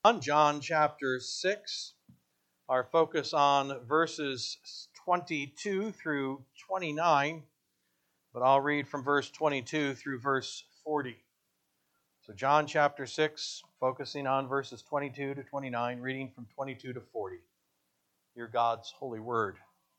On John chapter 6, our focus on verses 22 through 29, but I'll read from verse 22 through verse 40. So John chapter 6, focusing on verses 22 to 29, reading from 22 to 40. Hear God's holy word.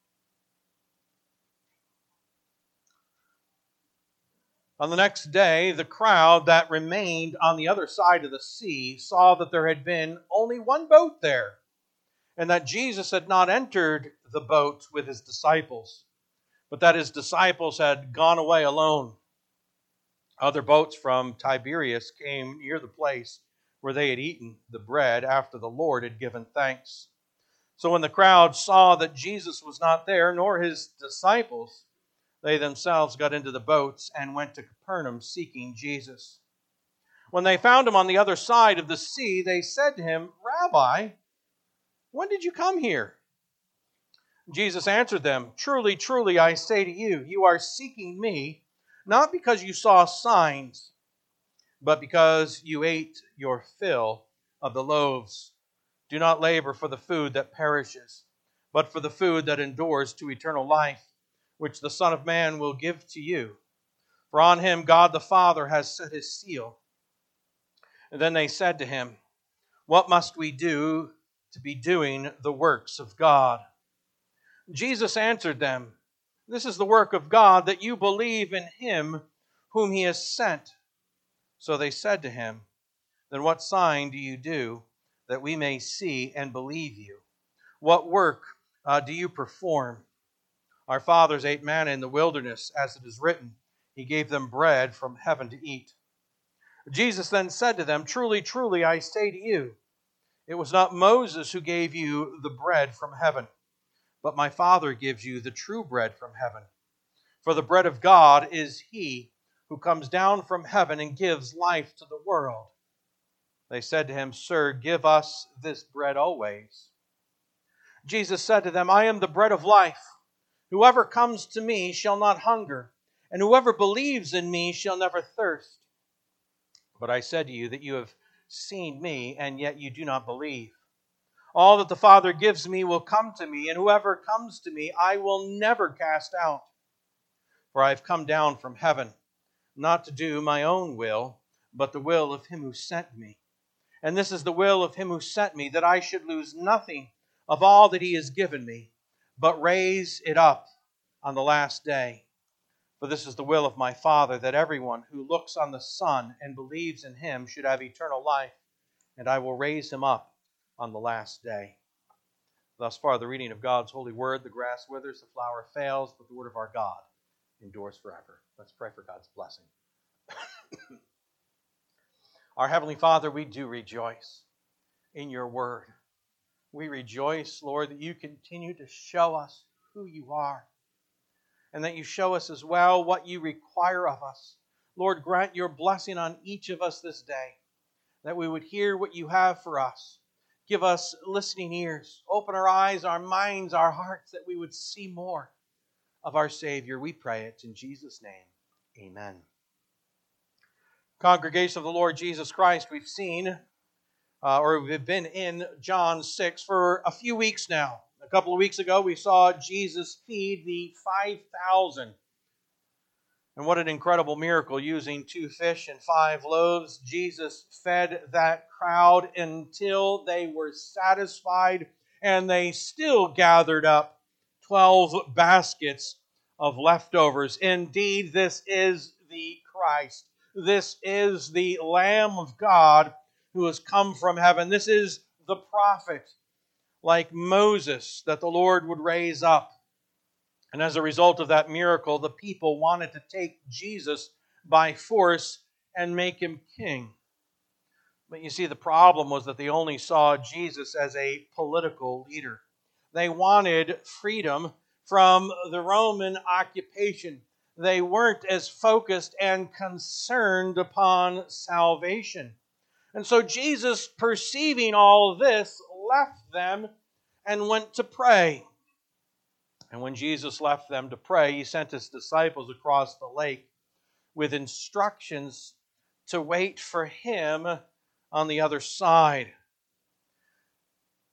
On the next day, the crowd that remained on the other side of the sea saw that there had been only one boat there, and that Jesus had not entered the boat with his disciples, but that his disciples had gone away alone. Other boats from Tiberias came near the place where they had eaten the bread after the Lord had given thanks. So when the crowd saw that Jesus was not there, nor his disciples, they themselves got into the boats and went to Capernaum seeking Jesus. When they found him on the other side of the sea, they said to him, "Rabbi, when did you come here?" Jesus answered them, "Truly, truly, I say to you, you are seeking me, not because you saw signs, but because you ate your fill of the loaves. Do not labor for the food that perishes, but for the food that endures to eternal life, which the Son of Man will give to you. For on him God the Father has set his seal." And then they said to him, "What must we do to be doing the works of God?" Jesus answered them, "This is the work of God, that you believe in him whom he has sent." So they said to him, "Then what sign do you do, that we may see and believe you? What work do you perform? Our fathers ate manna in the wilderness, as it is written, he gave them bread from heaven to eat." Jesus then said to them, "Truly, truly, I say to you, it was not Moses who gave you the bread from heaven, but my Father gives you the true bread from heaven. For the bread of God is he who comes down from heaven and gives life to the world." They said to him, "Sir, give us this bread always." Jesus said to them, "I am the bread of life. Whoever comes to me shall not hunger, and whoever believes in me shall never thirst. But I said to you that you have seen me, and yet you do not believe. All that the Father gives me will come to me, and whoever comes to me I will never cast out. For I have come down from heaven, not to do my own will, but the will of him who sent me. And this is the will of him who sent me, that I should lose nothing of all that he has given me, but raise it up on the last day. For this is the will of my Father, that everyone who looks on the Son and believes in him should have eternal life, and I will raise him up on the last day." Thus far, the reading of God's holy word. The grass withers, the flower fails, but the word of our God endures forever. Let's pray for God's blessing. Our Heavenly Father, we do rejoice in your word. We rejoice, Lord, that you continue to show us who you are, and that you show us as well what you require of us. Lord, grant your blessing on each of us this day, that we would hear what you have for us. Give us listening ears. Open our eyes, our minds, our hearts, that we would see more of our Savior. We pray it in Jesus' name. Amen. Congregation of the Lord Jesus Christ, we've been in John 6 for a few weeks now. A couple of weeks ago, we saw Jesus feed the 5,000. And what an incredible miracle. Using 2 fish and 5 loaves, Jesus fed that crowd until they were satisfied, and they still gathered up 12 baskets of leftovers. Indeed, this is the Christ. This is the Lamb of God who has come from heaven. This is the prophet, like Moses, that the Lord would raise up. And as a result of that miracle, the people wanted to take Jesus by force and make him king. But you see, the problem was that they only saw Jesus as a political leader. They wanted freedom from the Roman occupation. They weren't as focused and concerned upon salvation. And so Jesus, perceiving all of this, left them and went to pray. And when Jesus left them to pray, he sent his disciples across the lake with instructions to wait for him on the other side.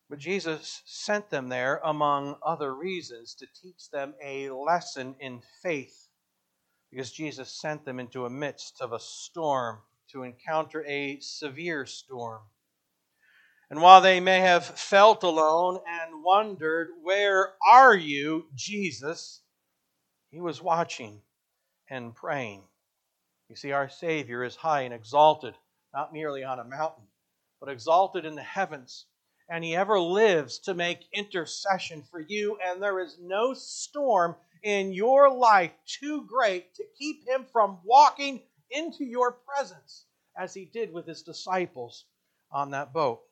But Jesus sent them there, among other reasons, to teach them a lesson in faith, because Jesus sent them into a midst of a storm to encounter a severe storm. And while they may have felt alone and wondered, "Where are you, Jesus?" He was watching and praying. You see, our Savior is high and exalted, not merely on a mountain, but exalted in the heavens. And He ever lives to make intercession for you, and there is no storm in your life too great to keep Him from walking into your presence, as He did with His disciples on that boat.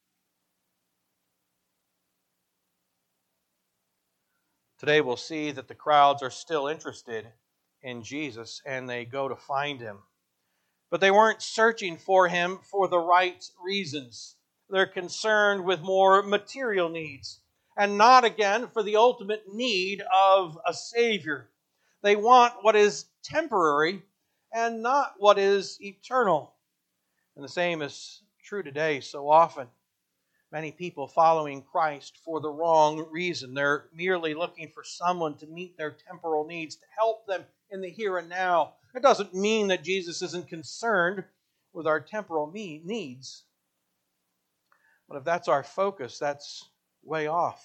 Today we'll see that the crowds are still interested in Jesus, and they go to find Him. But they weren't searching for Him for the right reasons. They're concerned with more material needs, and not again for the ultimate need of a Savior. They want what is temporary and not what is eternal. And the same is true today so often. Many people following Christ for the wrong reason. They're merely looking for someone to meet their temporal needs, to help them in the here and now. It doesn't mean that Jesus isn't concerned with our temporal needs. But if that's our focus, that's way off.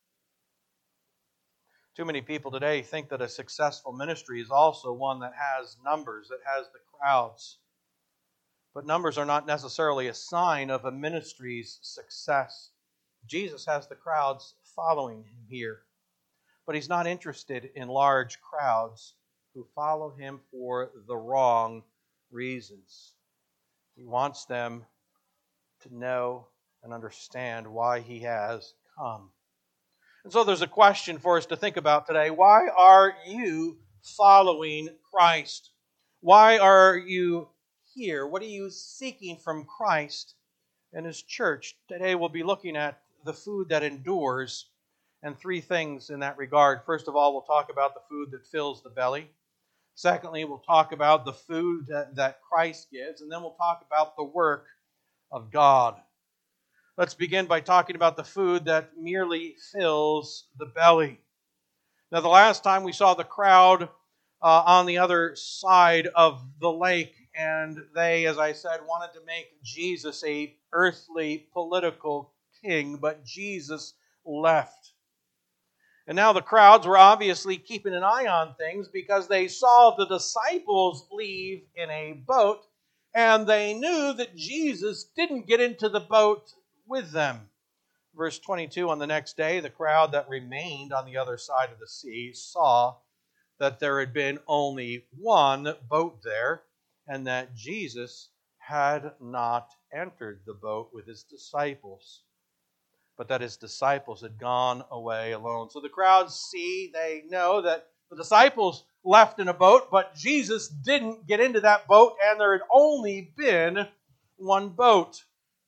Too many people today think that a successful ministry is also one that has numbers, that has the crowds. But numbers are not necessarily a sign of a ministry's success. Jesus has the crowds following Him here. But He's not interested in large crowds who follow Him for the wrong reasons. He wants them to know and understand why He has come. And so there's a question for us to think about today. Why are you following Christ? Why are you here? What are you seeking from Christ and His church? Today we'll be looking at the food that endures, and three things in that regard. First of all, we'll talk about the food that fills the belly. Secondly, we'll talk about the food that Christ gives, and then we'll talk about the work of God. Let's begin by talking about the food that merely fills the belly. Now, the last time we saw the crowd on the other side of the lake, and they, as I said, wanted to make Jesus a earthly political king, but Jesus left. And now the crowds were obviously keeping an eye on things because they saw the disciples leave in a boat, and they knew that Jesus didn't get into the boat with them. Verse 22, on the next day, the crowd that remained on the other side of the sea saw that there had been only one boat there, and that Jesus had not entered the boat with His disciples, but that His disciples had gone away alone. So the crowds see, they know that the disciples left in a boat, but Jesus didn't get into that boat, and there had only been one boat.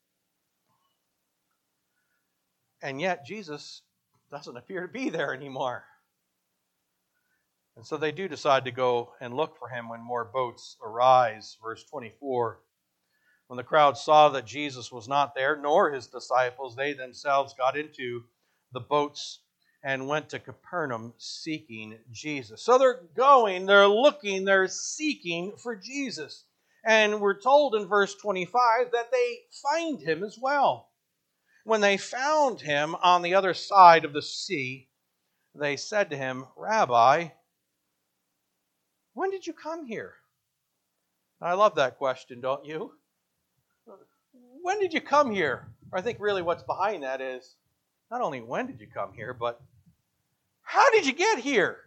And yet Jesus doesn't appear to be there anymore. And so they do decide to go and look for Him when more boats arise. Verse 24. When the crowd saw that Jesus was not there, nor His disciples, they themselves got into the boats and went to Capernaum seeking Jesus. So they're going, they're looking, they're seeking for Jesus. And we're told in verse 25 that they find Him as well. When they found Him on the other side of the sea, they said to Him, "Rabbi, when did you come here?" I love that question, don't you? When did you come here? Or I think really what's behind that is not only when did you come here, but how did you get here?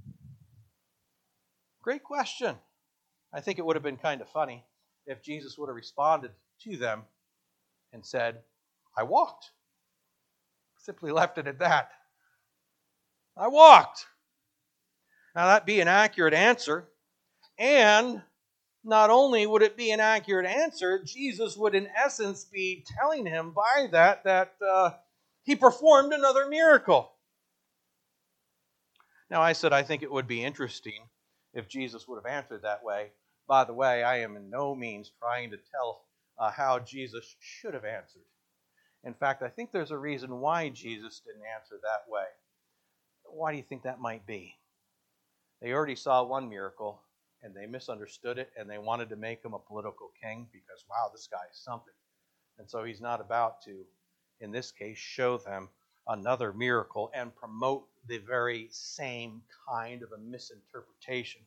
Great question. I think it would have been kind of funny if Jesus would have responded to them and said, "I walked." Simply left it at that. I walked. Now that'd be an accurate answer. And not only would it be an accurate answer, Jesus would in essence be telling him by that He performed another miracle. Now I said I think it would be interesting if Jesus would have answered that way. By the way, I am in no means trying to tell how Jesus should have answered. In fact, I think there's a reason why Jesus didn't answer that way. Why do you think that might be? They already saw one miracle, and they misunderstood it, and they wanted to make him a political king because, wow, this guy is something. And so he's not about to, in this case, show them another miracle and promote the very same kind of a misinterpretation.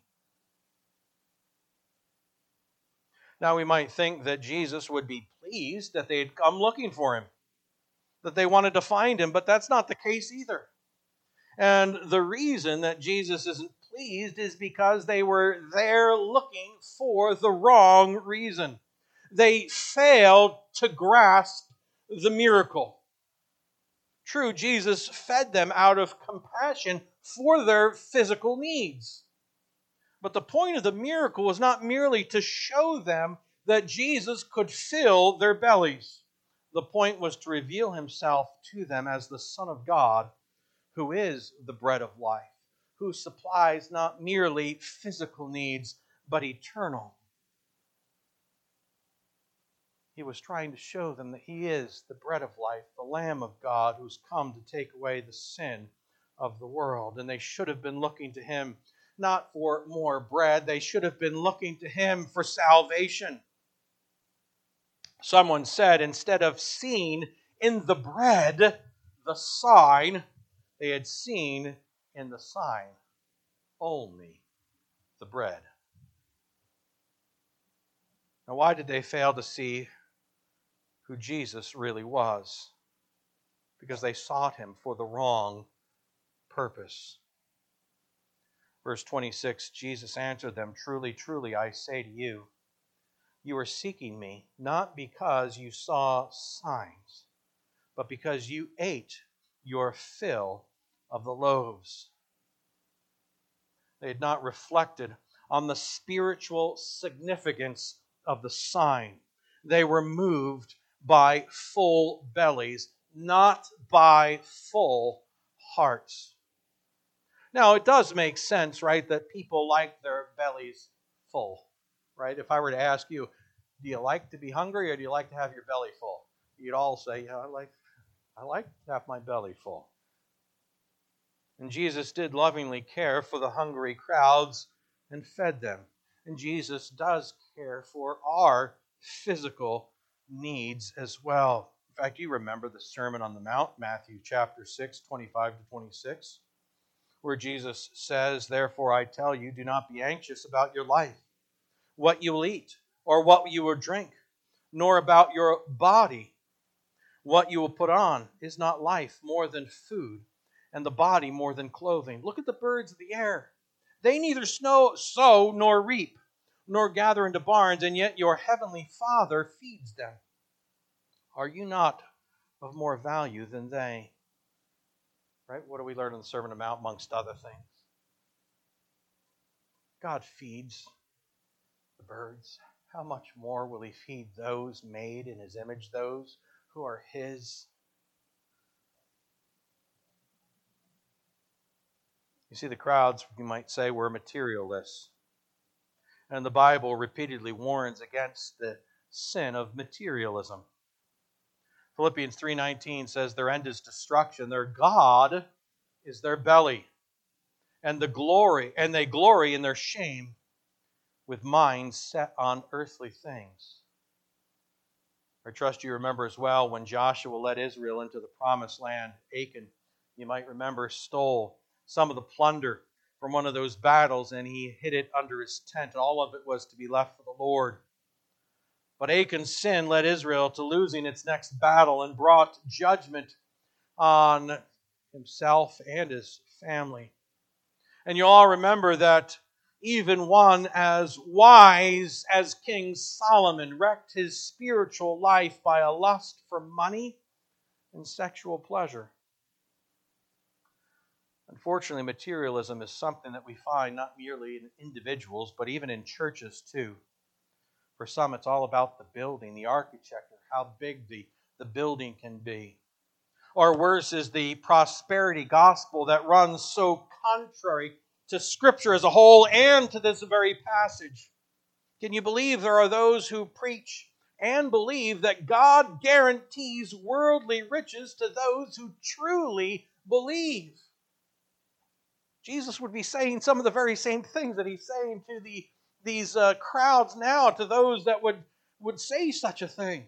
Now we might think that Jesus would be pleased that they had come looking for him, that they wanted to find him, but that's not the case either. And the reason that Jesus isn't pleased is because they were there looking for the wrong reason. They failed to grasp the miracle. True, Jesus fed them out of compassion for their physical needs. But the point of the miracle was not merely to show them that Jesus could fill their bellies. The point was to reveal himself to them as the Son of God, who is the bread of life, who supplies not merely physical needs, but eternal. He was trying to show them that he is the bread of life, the Lamb of God, who's come to take away the sin of the world. And they should have been looking to him not for more bread. They should have been looking to him for salvation. Someone said, instead of seeing in the bread the sign, they had seen in the sign only the bread. Now, why did they fail to see who Jesus really was? Because they sought him for the wrong purpose. Verse 26, Jesus answered them, "Truly, truly, I say to you, you are seeking me, not because you saw signs, but because you ate your fill of the loaves." They had not reflected on the spiritual significance of the sign. They were moved by full bellies, not by full hearts. Now, it does make sense, right, that people like their bellies full, right? If I were to ask you, do you like to be hungry or do you like to have your belly full? You'd all say, yeah, I like to have my belly full. And Jesus did lovingly care for the hungry crowds and fed them. And Jesus does care for our physical needs as well. In fact, you remember the Sermon on the Mount, Matthew chapter 6, 25 to 26, where Jesus says, "Therefore I tell you, do not be anxious about your life, what you will eat, or what you will drink, nor about your body, what you will put on. Is not life more than food, and the body more than clothing? Look at the birds of the air. They neither sow nor reap, nor gather into barns, and yet your heavenly Father feeds them. Are you not of more value than they?" Right? What do we learn in the Sermon on the Mount, amongst other things? God feeds the birds. How much more will he feed those made in his image, those who are his? You see, the crowds, you might say, were materialists. And the Bible repeatedly warns against the sin of materialism. Philippians 3:19 says their end is destruction. Their God is their belly. And they glory in their shame with minds set on earthly things. I trust you remember as well when Joshua led Israel into the promised land. Achan, you might remember, stole some of the plunder from one of those battles, and he hid it under his tent. All of it was to be left for the Lord. But Achan's sin led Israel to losing its next battle and brought judgment on himself and his family. And you all remember that even one as wise as King Solomon wrecked his spiritual life by a lust for money and sexual pleasure. Unfortunately, materialism is something that we find not merely in individuals, but even in churches too. For some, it's all about the building, the architecture, how big the building can be. Or worse is the prosperity gospel that runs so contrary to Scripture as a whole and to this very passage. Can you believe there are those who preach and believe that God guarantees worldly riches to those who truly believe. Jesus would be saying some of the very same things that he's saying to these crowds now, to those that would say such a thing.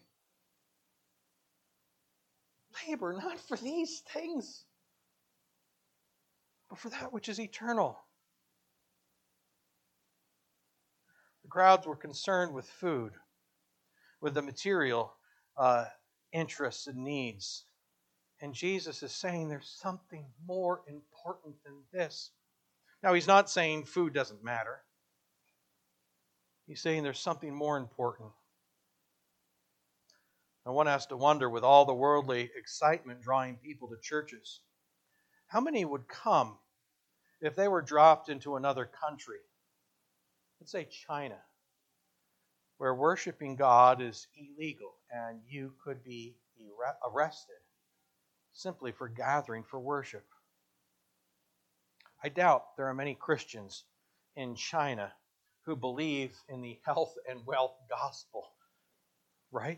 Labor not for these things, but for that which is eternal. The crowds were concerned with food, with the material interests and needs. And Jesus is saying there's something more important than this. Now, he's not saying food doesn't matter. He's saying there's something more important. Now, one has to wonder, with all the worldly excitement drawing people to churches, how many would come if they were dropped into another country? Let's say China, where worshiping God is illegal and you could be arrested simply for gathering for worship. I doubt there are many Christians in China who believe in the health and wealth gospel, right?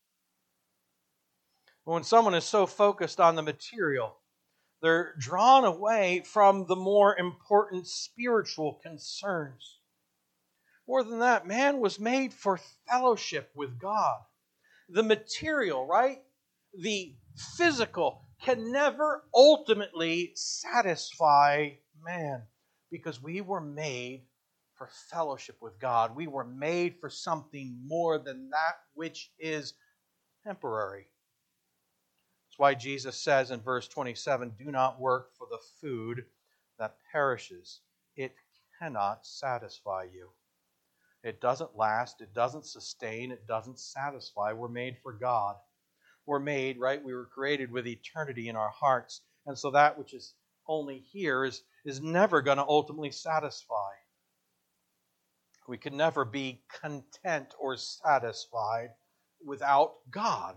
When someone is so focused on the material, they're drawn away from the more important spiritual concerns. More than that, man was made for fellowship with God. The material, right? The physical can never ultimately satisfy man, because we were made for fellowship with God. We were made for something more than that which is temporary. That's why Jesus says in verse 27, do not work for the food that perishes. It cannot satisfy you. It doesn't last, it doesn't sustain, it doesn't satisfy. We're made for God. We're made, right? We were created with eternity in our hearts. And so that which is only here is never going to ultimately satisfy. We can never be content or satisfied without God.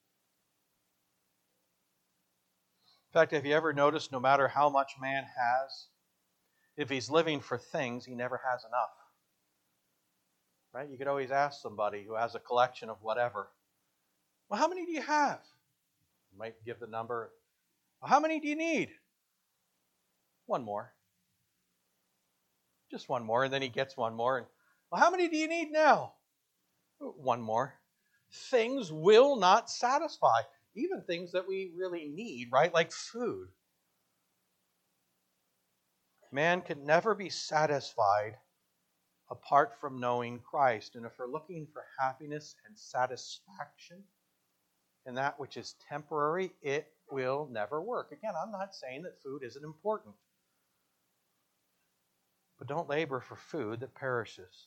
In fact, have you ever noticed, no matter how much man has, if he's living for things, he never has enough? Right? You could always ask somebody who has a collection of whatever, well, how many do you have? You might give the number. Well, how many do you need? One more. Just one more. And then he gets one more. And, well, how many do you need now? One more. Things will not satisfy. Even things that we really need, right? Like food. Man can never be satisfied apart from knowing Christ. And if we're looking for happiness and satisfaction in that which is temporary, it will never work. Again, I'm not saying that food isn't important. But don't labor for food that perishes.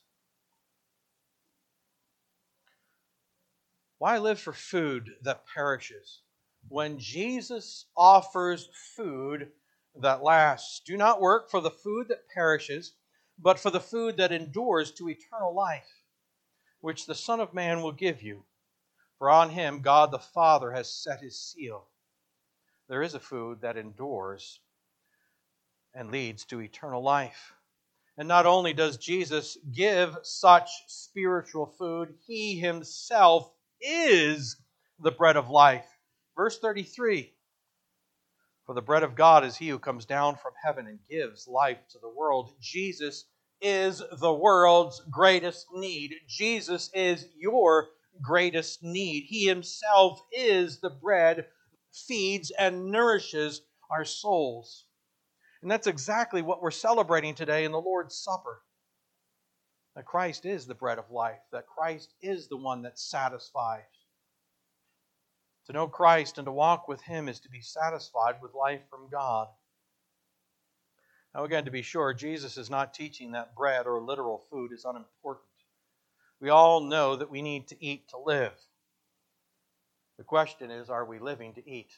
Why live for food that perishes when Jesus offers food that lasts? Do not work for the food that perishes, but for the food that endures to eternal life, which the Son of Man will give you. For on him God the Father has set his seal. There is a food that endures and leads to eternal life. And not only does Jesus give such spiritual food, he himself is the bread of life. Verse 33, for the bread of God is he who comes down from heaven and gives life to the world. Jesus is the world's greatest need. Jesus is your greatest need. He himself is the bread that feeds and nourishes our souls. And that's exactly what we're celebrating today in the Lord's Supper. That Christ is the bread of life. That Christ is the one that satisfies. To know Christ and to walk with him is to be satisfied with life from God. Now again, to be sure, Jesus is not teaching that bread or literal food is unimportant. We all know that we need to eat to live. The question is, are we living to eat?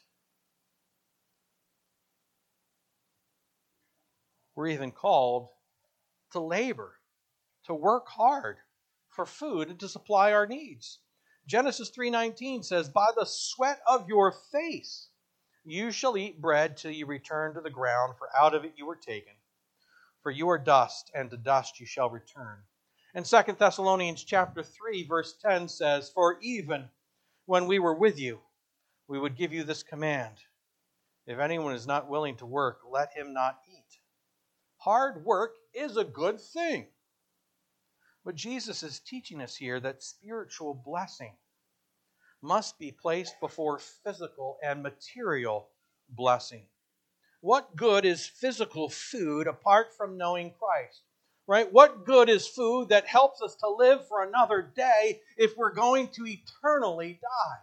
We're even called to labor, to work hard for food and to supply our needs. Genesis 3:19 says, by the sweat of your face you shall eat bread till you return to the ground, for out of it you were taken. For you are dust, and to dust you shall return. And 2 Thessalonians chapter 3, verse 10 says, "For even when we were with you, we would give you this command. If anyone is not willing to work, let him not eat." Hard work is a good thing. But Jesus is teaching us here that spiritual blessing must be placed before physical and material blessing. What good is physical food apart from knowing Christ? Right? What good is food that helps us to live for another day if we're going to eternally die?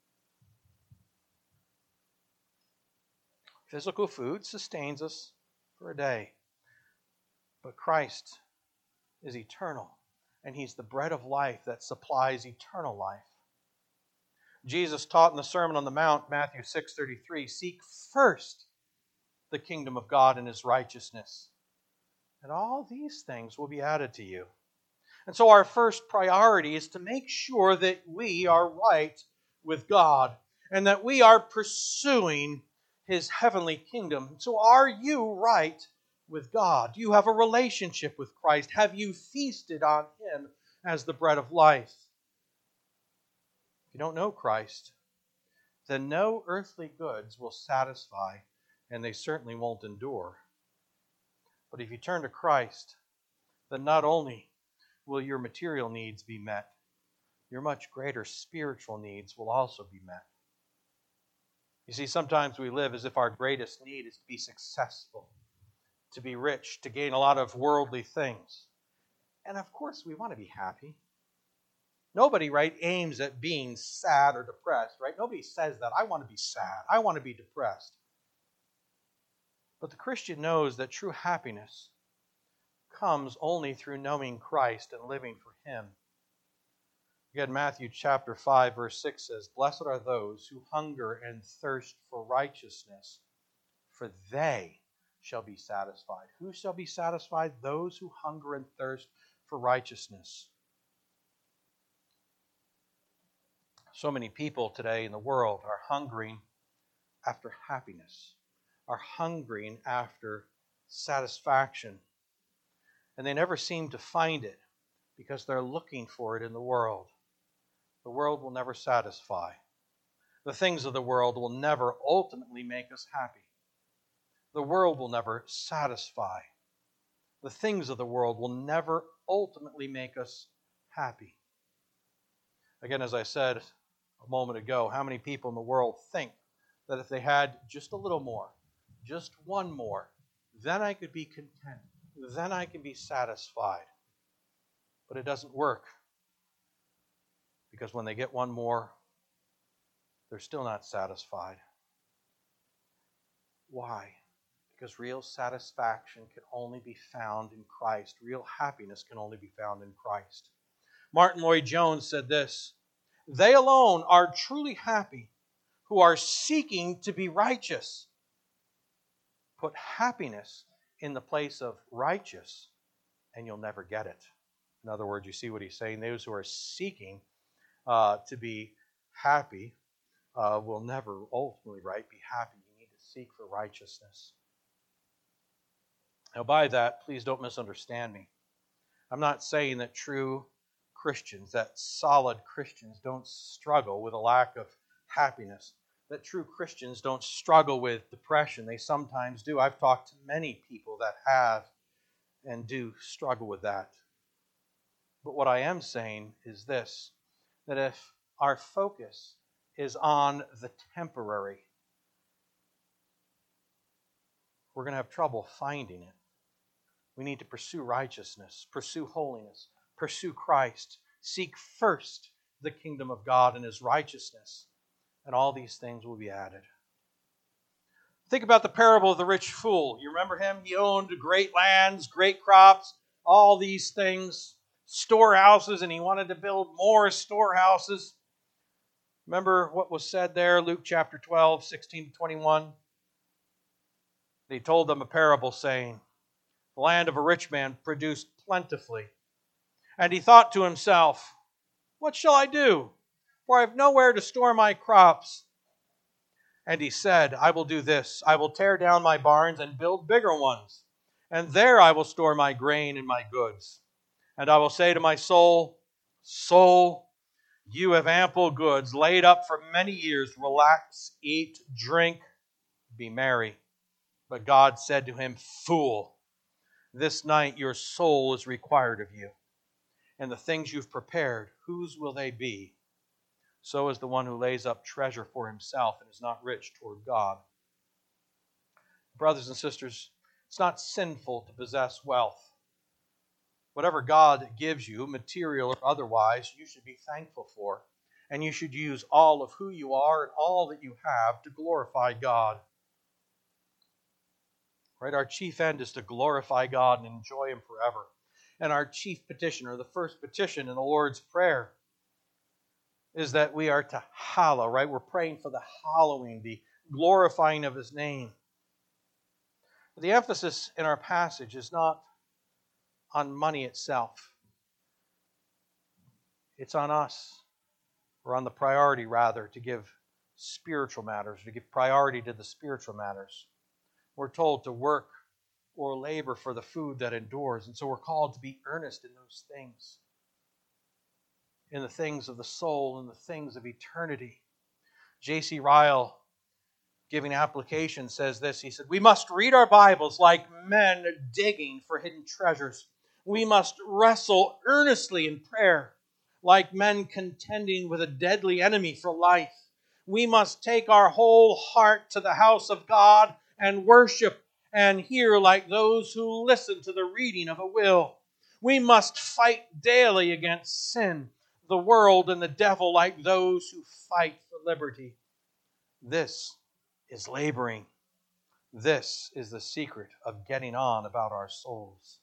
Physical food sustains us for a day. But Christ is eternal, and He's the bread of life that supplies eternal life. Jesus taught in the Sermon on the Mount, Matthew 6:33, "Seek first the kingdom of God and His righteousness, and all these things will be added to you." And so our first priority is to make sure that we are right with God and that we are pursuing His heavenly kingdom. So are you right with God? Do you have a relationship with Christ? Have you feasted on Him as the bread of life? If you don't know Christ, then no earthly goods will satisfy, and they certainly won't endure. But if you turn to Christ, then not only will your material needs be met, your much greater spiritual needs will also be met. You see, sometimes we live as if our greatest need is to be successful, to be rich, to gain a lot of worldly things. And of course, we want to be happy. Nobody, right, aims at being sad or depressed, right? Nobody says that. I want to be sad. I want to be depressed. But the Christian knows that true happiness comes only through knowing Christ and living for Him. Again, Matthew chapter 5, verse 6 says, "Blessed are those who hunger and thirst for righteousness, for they shall be satisfied." Who shall be satisfied? Those who hunger and thirst for righteousness. So many people today in the world are hungering after happiness, are hungering after satisfaction. And they never seem to find it because they're looking for it in the world. The world will never satisfy. The things of the world will never ultimately make us happy. The world will never satisfy. The things of the world will never ultimately make us happy. Again, as I said a moment ago, how many people in the world think that if they had just a little more, just one more, then I could be content, then I can be satisfied. But it doesn't work. Because when they get one more, they're still not satisfied. Why? Because real satisfaction can only be found in Christ. Real happiness can only be found in Christ. Martin Lloyd-Jones said this, "They alone are truly happy who are seeking to be righteous. Put happiness in the place of righteous, and you'll never get it." In other words, you see what he's saying? Those who are seeking to be happy will never ultimately be happy. You need to seek for righteousness. Now, by that, please don't misunderstand me. I'm not saying that true Christians, that solid Christians, don't struggle with a lack of happiness. That true Christians don't struggle with depression. They sometimes do. I've talked to many people that have and do struggle with that. But what I am saying is this, that if our focus is on the temporary, we're going to have trouble finding it. We need to pursue righteousness, pursue holiness, pursue Christ. Seek first the kingdom of God and His righteousness, and all these things will be added. Think about the parable of the rich fool. You remember him? He owned great lands, great crops, all these things, storehouses, and he wanted to build more storehouses. Remember what was said there, Luke chapter 12, 16 to 21? He told them a parable saying, "The land of a rich man produced plentifully. And he thought to himself, 'What shall I do? For I have nowhere to store my crops.' And he said, 'I will do this. I will tear down my barns and build bigger ones. And there I will store my grain and my goods. And I will say to my soul, soul, you have ample goods laid up for many years. Relax, eat, drink, be merry. But God said to him, fool, this night your soul is required of you. And the things you've prepared, whose will they be? So is the one who lays up treasure for himself and is not rich toward God. Brothers and sisters, it's not sinful to possess wealth. Whatever God gives you, material or otherwise, you should be thankful for. And you should use all of who you are and all that you have to glorify God. Right? Our chief end is to glorify God and enjoy Him forever. And our chief petition, or the first petition in the Lord's Prayer, is that we are to hallow, right? We're praying for the hallowing, the glorifying of His name. But the emphasis in our passage is not on money itself. It's on us, or on the priority, rather, to give spiritual matters, to give priority to the spiritual matters. We're told to work or labor for the food that endures, and so we're called to be earnest in those things, in the things of the soul, in the things of eternity. J.C. Ryle, giving application, says this. He said, we must read our Bibles like men digging for hidden treasures. We must wrestle earnestly in prayer, like men contending with a deadly enemy for life. We must take our whole heart to the house of God and worship and hear like those who listen to the reading of a will. We must fight daily against sin, the world, and the devil like those who fight for liberty. This is laboring. This is the secret of getting on about our souls.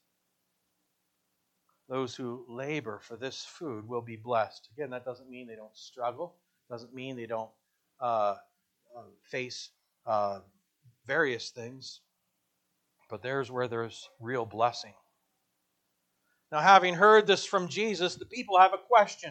Those who labor for this food will be blessed. Again, that doesn't mean they don't struggle. Doesn't mean they don't face various things. But there's where there's real blessing. Now, having heard this from Jesus, the people have a question.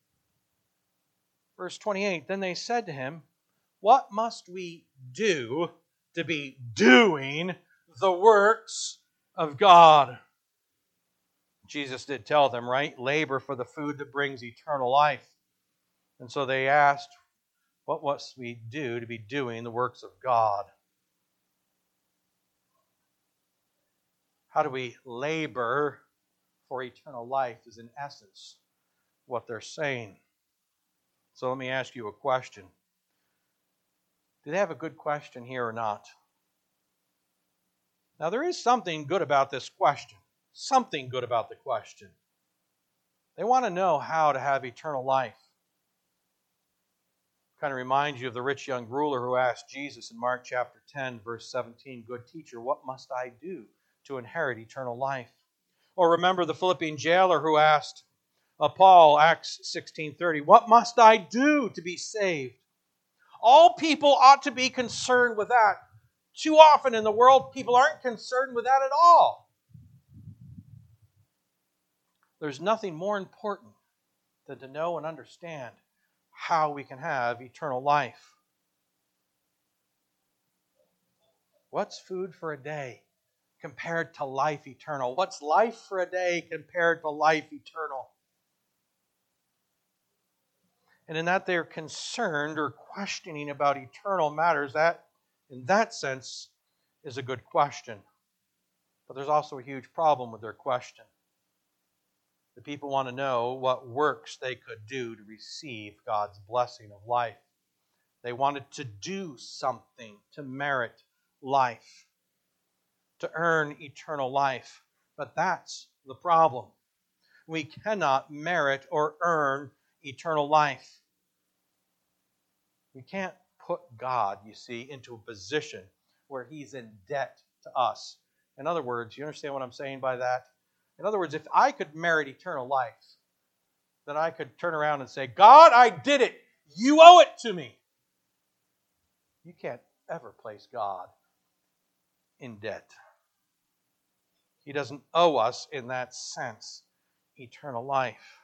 Verse 28, then they said to him, what must we do to be doing the works of God? Jesus did tell them, right? Labor for the food that brings eternal life. And so they asked, what must we do to be doing the works of God? How do we labor for eternal life is in essence what they're saying. So let me ask you a question. Do they have a good question here or not? Now there is something good about this question. Something good about the question. They want to know how to have eternal life. Kind of reminds you of the rich young ruler who asked Jesus in Mark chapter 10, verse 17, good teacher, what must I do to inherit eternal life? Or remember the Philippian jailer who asked Paul, Acts 16:30, what must I do to be saved? All people ought to be concerned with that. Too often in the world, people aren't concerned with that at all. There's nothing more important than to know and understand how we can have eternal life. What's food for a day compared to life eternal? What's life for a day compared to life eternal? And in that they're concerned or questioning about eternal matters, that, in that sense, is a good question. But there's also a huge problem with their question. The people want to know what works they could do to receive God's blessing of life. They wanted to do something to merit life, to earn eternal life. But that's the problem. We cannot merit or earn eternal life. We can't put God, you see, into a position where He's in debt to us. In other words, you understand what I'm saying by that? In other words, if I could merit eternal life, then I could turn around and say, God, I did it. You owe it to me. You can't ever place God in debt. He doesn't owe us, in that sense, eternal life.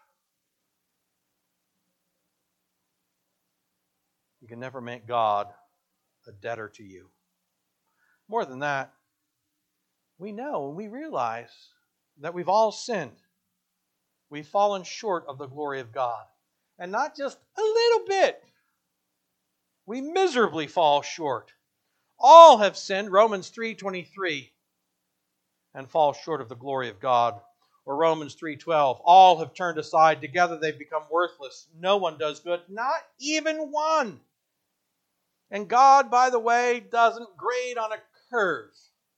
You can never make God a debtor to you. More than that, we know and we realize that we've all sinned. We've fallen short of the glory of God. And not just a little bit. We miserably fall short. All have sinned, Romans 3:23, and fall short of the glory of God. Or Romans 3:12, all have turned aside. Together they've become worthless. No one does good, not even one. And God, by the way, doesn't grade on a curve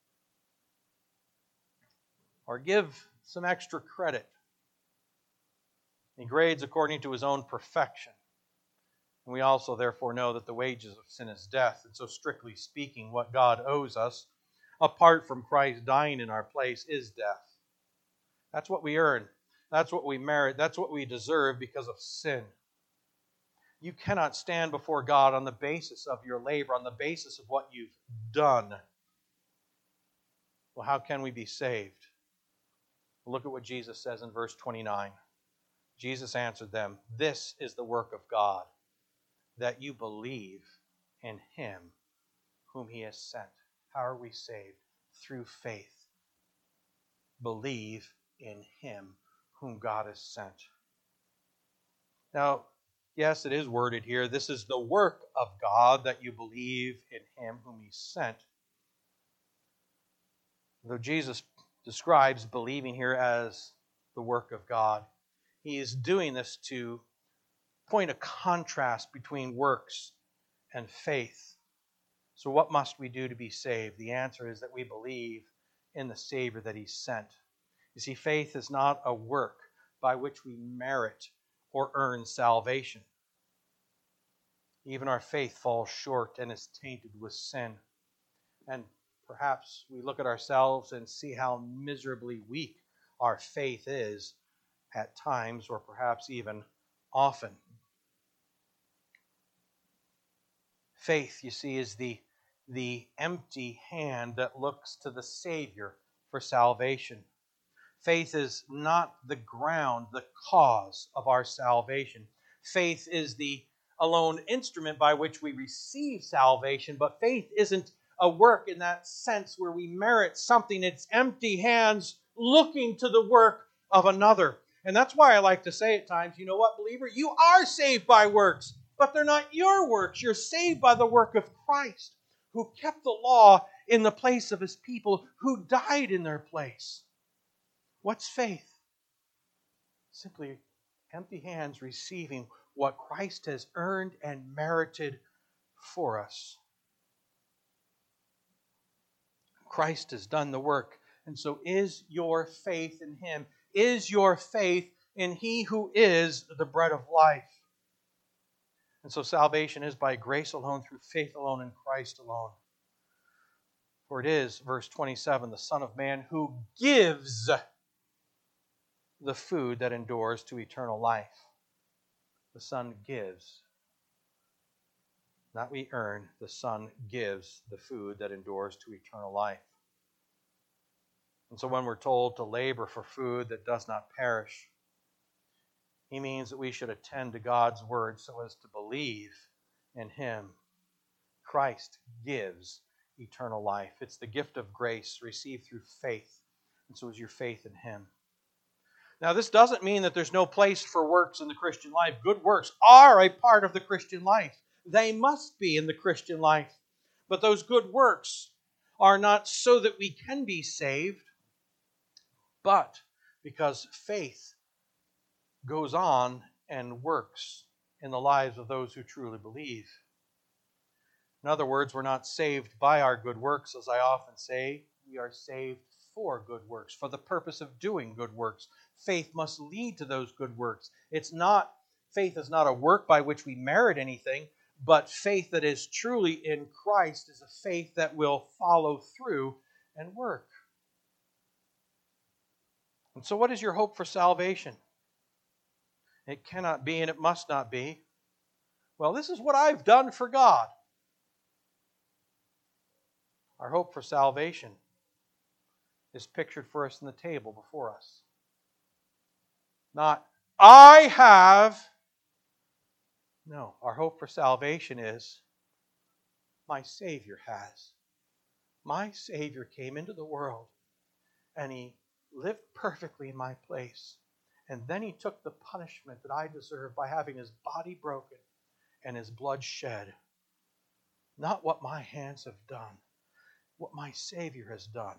or give some extra credit. He grades according to his own perfection. And we also therefore know that the wages of sin is death. And so strictly speaking, what God owes us, apart from Christ dying in our place, is death. That's what we earn. That's what we merit. That's what we deserve because of sin. You cannot stand before God on the basis of your labor, on the basis of what you've done. Well, how can we be saved? Look at what Jesus says in verse 29. Jesus answered them, "This is the work of God, that you believe in Him whom He has sent." How are we saved? Through faith. Believe in Him whom God has sent. Now, yes, it is worded here, this is the work of God, that you believe in Him whom He sent. Though Jesus describes believing here as the work of God, He is doing this to point a contrast between works and faith. So what must we do to be saved? The answer is that we believe in the Savior that He sent. You see, faith is not a work by which we merit or earn salvation. Even our faith falls short and is tainted with sin. And perhaps we look at ourselves and see how miserably weak our faith is at times, or perhaps even often. Faith, you see, is the empty hand that looks to the Savior for salvation. Faith is not the ground, the cause of our salvation. Faith is the alone instrument by which we receive salvation, but faith isn't a work in that sense where we merit something. It's empty hands looking to the work of another. And that's why I like to say at times, you know what, believer? You are saved by works, but they're not your works. You're saved by the work of Christ, who kept the law in the place of His people, who died in their place. What's faith? Simply empty hands receiving what Christ has earned and merited for us. Christ has done the work. And so is your faith in Him? Is your faith in He who is the bread of life? And so salvation is by grace alone, through faith alone, in Christ alone. For it is, verse 27, the Son of Man who gives the food that endures to eternal life. The Son gives. Not we earn, the Son gives the food that endures to eternal life. And so when we're told to labor for food that does not perish, He means that we should attend to God's word so as to believe in Him. Christ gives eternal life. It's the gift of grace received through faith. And so is your faith in Him. Now, this doesn't mean that there's no place for works in the Christian life. Good works are a part of the Christian life. They must be in the Christian life. But those good works are not so that we can be saved, but because faith goes on and works in the lives of those who truly believe. In other words, we're not saved by our good works, as I often say. We are saved for good works, for the purpose of doing good works. Faith must lead to those good works. Faith is not a work by which we merit anything, but faith that is truly in Christ is a faith that will follow through and work. And so what is your hope for salvation? It cannot be and it must not be, well, this is what I've done for God. Our hope for salvation is pictured for us in the table before us. Not, I have. No, our hope for salvation is, my Savior has. My Savior came into the world and He lived perfectly in my place. And then he took the punishment that I deserve by having his body broken and his blood shed. Not what my hands have done, what my Savior has done.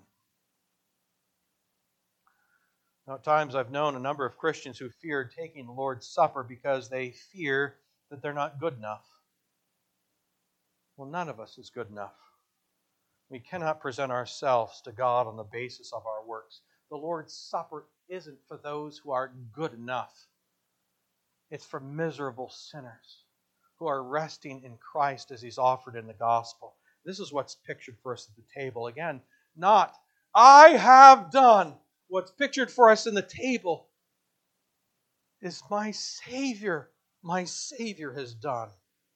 Now, at times I've known a number of Christians who feared taking the Lord's Supper because they fear that they're not good enough. Well, none of us is good enough. We cannot present ourselves to God on the basis of our works. The Lord's Supper isn't for those who are good enough. It's for miserable sinners who are resting in Christ as He's offered in the gospel. This is what's pictured for us at the table. Again, not, I have done. What's pictured for us in the table is my Savior has done.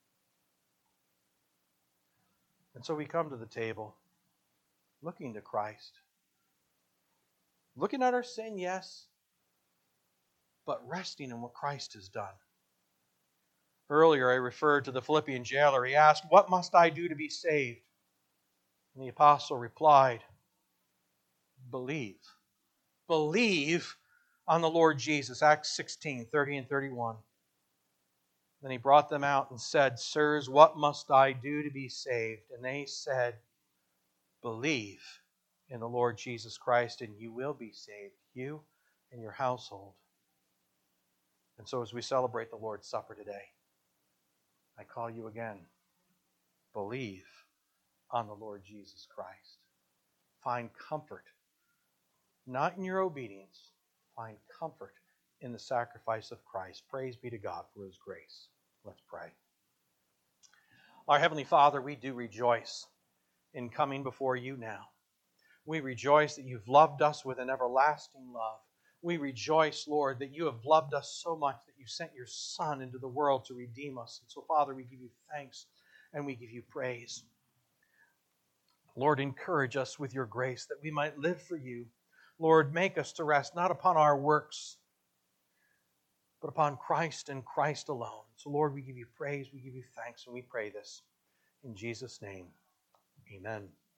And so we come to the table looking to Christ. Looking at our sin, yes, but resting in what Christ has done. Earlier I referred to the Philippian jailer. He asked, "What must I do to be saved?" And the apostle replied, "Believe. Believe on the Lord Jesus." Acts 16, 30 and 31. Then he brought them out and said, "Sirs, what must I do to be saved?" And they said, "Believe in the Lord Jesus Christ, and you will be saved, you and your household." And so as we celebrate the Lord's Supper today, I call you again, believe on the Lord Jesus Christ. Find comfort, not in your obedience, find comfort in the sacrifice of Christ. Praise be to God for His grace. Let's pray. Our Heavenly Father, we do rejoice in coming before you now. We rejoice that you've loved us with an everlasting love. We rejoice, Lord, that you have loved us so much that you sent your Son into the world to redeem us. And so, Father, we give you thanks and we give you praise. Lord, encourage us with your grace that we might live for you. Lord, make us to rest not upon our works, but upon Christ and Christ alone. So, Lord, we give you praise, we give you thanks, and we pray this in Jesus' name. Amen.